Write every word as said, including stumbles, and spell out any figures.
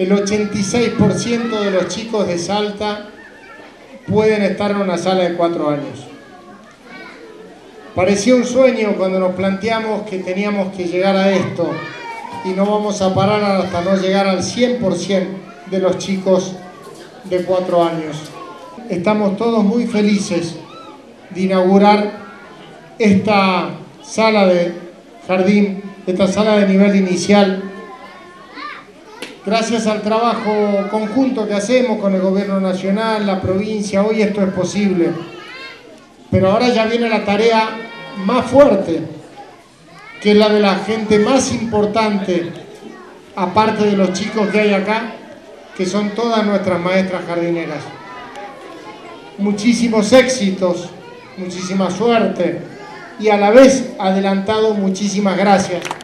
el ochenta y seis por ciento de los chicos de Salta pueden estar en una sala de cuatro años. Parecía un sueño cuando nos planteamos que teníamos que llegar a esto y no vamos a parar hasta no llegar al cien por ciento de los chicos de cuatro años. Estamos todos muy felices de inaugurar esta sala de jardín, esta sala de nivel inicial, gracias al trabajo conjunto que hacemos con el gobierno nacional, la provincia. Hoy esto es posible, pero ahora ya viene la tarea más fuerte, que es la de la gente más importante, aparte de los chicos que hay acá, que son todas nuestras maestras jardineras. Muchísimos éxitos, muchísima suerte y a la vez adelantado muchísimas gracias.